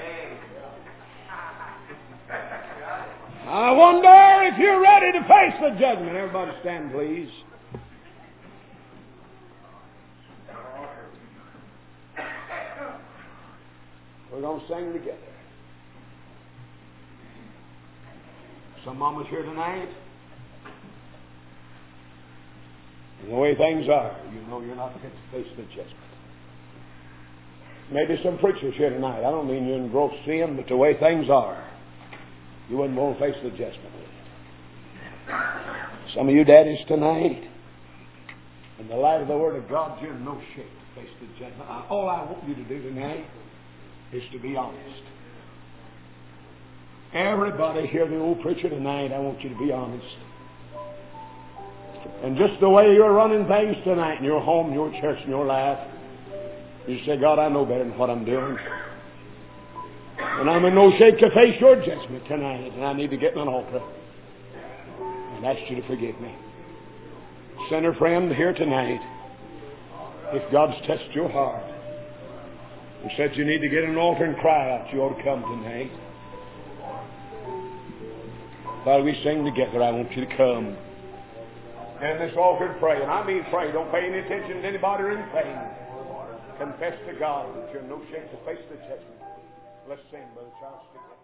I wonder if you're ready to face the judgment. Everybody stand, please. We're going to sing together. Some mamas here tonight, and the way things are, you know you're not fit to face the judgment. Maybe some preachers here tonight, I don't mean you're in gross sin, but the way things are, you wouldn't want to face the judgment. Some of you daddies tonight, in the light of the Word of God, you're in no shape to face the judgment. All I want you to do tonight is to be honest. Everybody hear the old preacher tonight, I want you to be honest. And just the way you're running things tonight in your home, your church, and your life, you say, God, I know better than what I'm doing. And I'm in no shape to face your judgment tonight, and I need to get in an altar and ask you to forgive me. Sinner friend here tonight, if God's touched your heart, and said you need to get an altar and cry out, you ought to come tonight. While we sing together, I want you to come. And this altar and pray. And I mean pray. Don't pay any attention to anybody or anything. Confess to God that you're in no shape to face the judgment. Let's sing, Brother Charles.